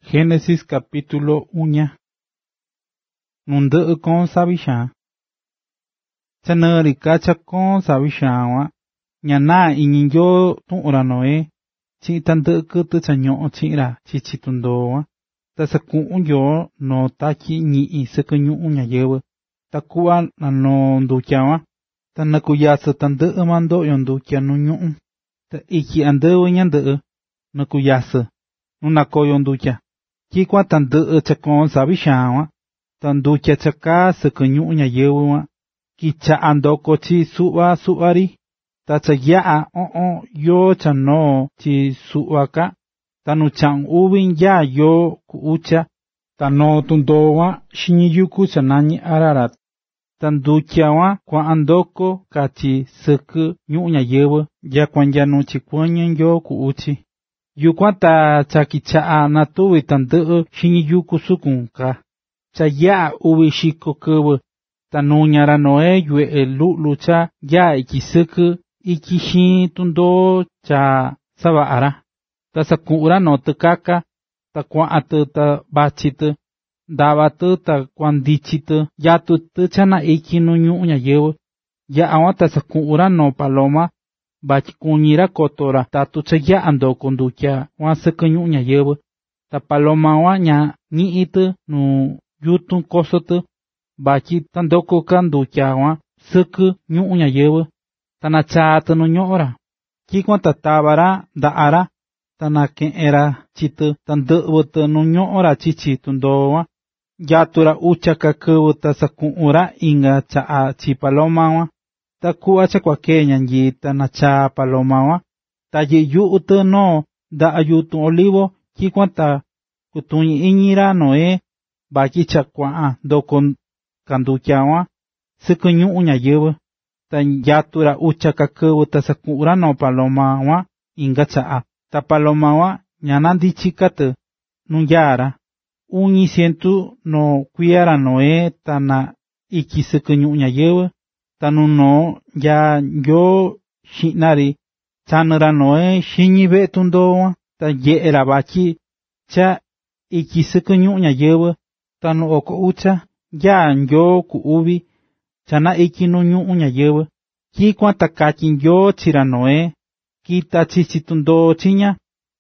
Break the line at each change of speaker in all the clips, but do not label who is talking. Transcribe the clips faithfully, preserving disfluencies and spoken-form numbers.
Génesis capítulo uña. Nundỡ con sabisha. Cha neri kacha con sabisha wa. Nhà na inin yo tụng ra noe. Chi tan đỡ cơ tư cha nhọ chi ra chi chi tundo wa. Ta sa cũng yo no ta chi nhị sa cơ nhũ nhà yewe. Ta kuwa na no ndu cha wa. Ta na kuya sa tan đỡ mando yon ndu cha no nhũ. Ta iki ande wa nyan đỡ. Na kuya sa. Nuna ko yon ndu cha. Ki kwa tan đỡ cha con sabisha wa. Tan ndu cha cha ka sa cơ nhũ nhà yewe wa. Ki cha ando ko chi suwa suwari. Ta cha yaa o o yo cha no chi suwa ka. Ta nu chang uwin ya yo ku ucha. Ta no tundo wa shinyi yuku cha nani ararat. Ta ndu cha wa kwa andoko ka chi suku nyu nya yewe. Ya kwan ya nu chi kwanyan yo ku uchi. Yu kwa ta cha ki cha a na tuwi tan đỡ shinyi yuku sukun ka. Cha yaa uwi shiko kewe. Ta nu nyara noe yue e lu lu cha ya iki suku. Iki shi tundo cha saba ara. Ta sa kuura no te kaka. Ta kwa ate ta bachi te. Dava te ta kwan dichi te. Ya tu te chana iki no nyu nya yewe. Ya awa ta sa kuura no paloma. Bachi kunyira kotora. Ta tu cha ya ando kondu kya. Wan se ke nyu nya yewe. Ta paloma wa nya ni ite no yutun koso te. Bachi tandoko kandu kya wa se ke nyu nya yewe. Tana chata no nyora. Kikwa ta tabara da ara. Tana ken era chita tandeu ta no nyora chichi tundowa. Yatura ucha ka kewu ta sakura inga cha a chi paloma wa. Ta kuwa cha kwa kenya nji tana cha paloma wa. Ta ye yu uta no da ayutu olivo. Kikwa ta kutunyi inyira no e. Baki cha kwa a dokon kandukia wa. Sikunyu unya yewe. Ta yatura ucha ka kewu ta sakura no paloma wa inga cha a. Ta paloma wa nyanandi chikate nuyara. Unyi sientu no kuyara no e ta na iki sikunyu nya yewe. Ta nu no ya yo shinari. Chanera no e shinyi betundo wa. Ta ye era bachi cha iki sikunyu nya yewe. Ta nu oko ucha ya yo ku ubi. Chana iki no nyu unya yewe. Ki kwa takakin yo chira noe. Ki ta chichitundo chinya.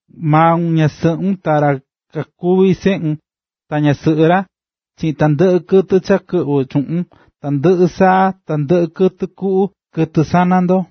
Ma unya seung tara kakubi seung. Tanya seura. Chi tande kete cha ke o chung. Tande sa tande kete ku kete sanando.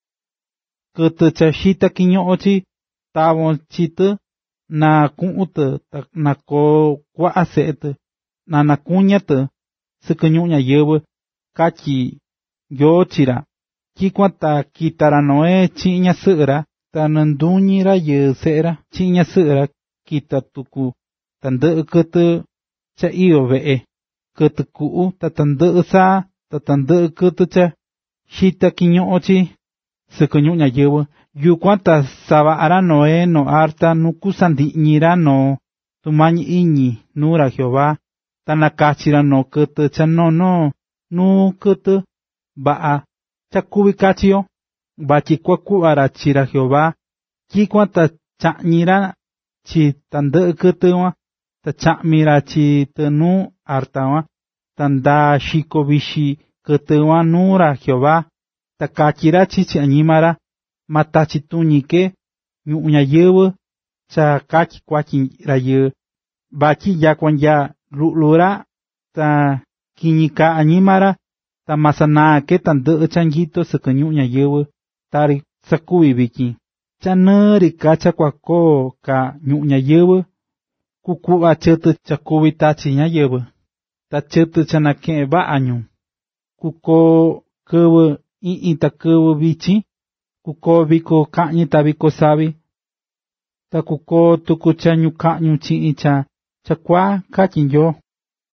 Kete cha shita kinyo ochi. Tawon chite. Na kun ute. Na ko kwa asete. Na na kunya te. Sekenyu nya yewe. Kachi yo chira. Kikwa ta kitara noe chinya seura. Ta nandunyira ye seura. Chinya seura kita tuku. Tande kete cha iyo vee. Kete kuu ta tande sa. Ta tande kete cha shita kinyo ochi. Sekenyu nya yewe. Yukwa ta saba ara noe no arta nuku sandi nyira no. Tumanyi inyi nura Jehová. Ta nakachira no kete cha no no. Nu kete baa cha kubi kachio. Bachi kwa kuara chira Jehová. Kikwa ta chanyira chi tande kete wa. Ta chamira chi te nu arta wa. Tanda shiko bishi kete wa nura Jehová. Ta kachira chi chi animara. Matachi tuñike. Nyu nya yewe. Cha kachi kwa ra ye. Bachi ya kwan ya lulura. Ta kinika animara. Ta masana ke tande chanjito sekenyu nya yewe. Tari sakui biki. Cha neri kacha kwa ko ka nyu nya yewe. Kuku a chete cha kubi tachi nya yewe. Ta chete chana ke ba anyu. Kuko kewe i ta kewe bichi. Kuko biko kanyi ta biko sabi. Ta kuko tuku cha nyu kanyu chi cha. Cha kwa kachin yo.